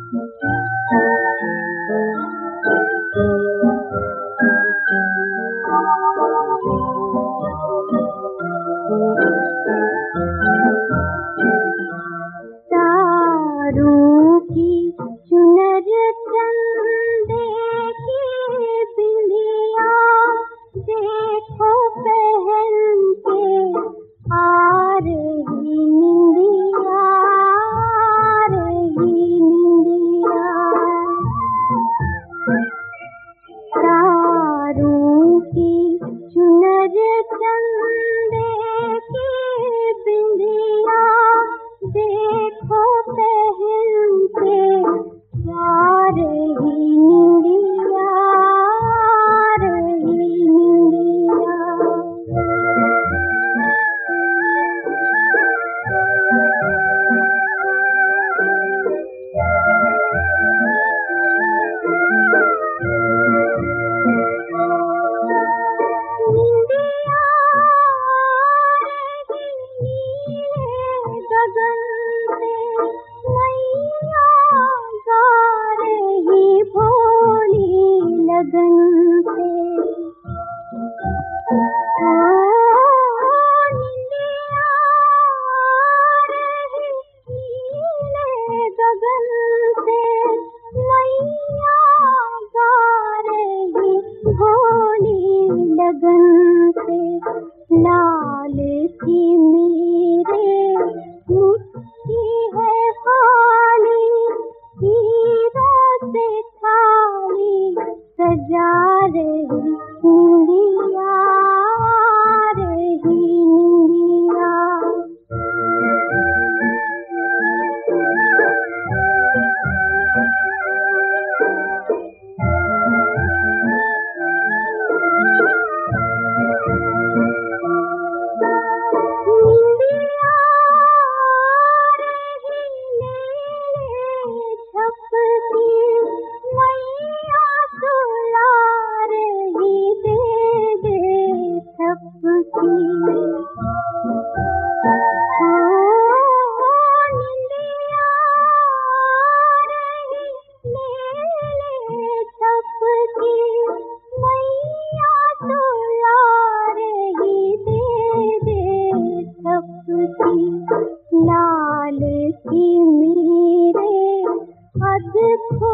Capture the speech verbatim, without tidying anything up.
तारों की चुनर चंदे की बिंदिया देखो पहन के आ रही निंदिया, आ रही निंदिया। तारों की चुनर चंदे की बिंदिया देखो पहन के आ रही निंदिया, आ रही निंदिया। लगन से निंदिया रही नीले गगन से, मैया गा रही भोली लगन से। लाल की मेरे मुट्ठी है खाली, हीरों से थाली सजा रही निंदिया, आ रही निंदिया। निंदिया रही लेले झपकी, मैया सुला रही दे दे थपकी। निंदिया रही लेले झपकी, मैया सुला रही दे दे थपकी। लाल की मेरे अद्भुत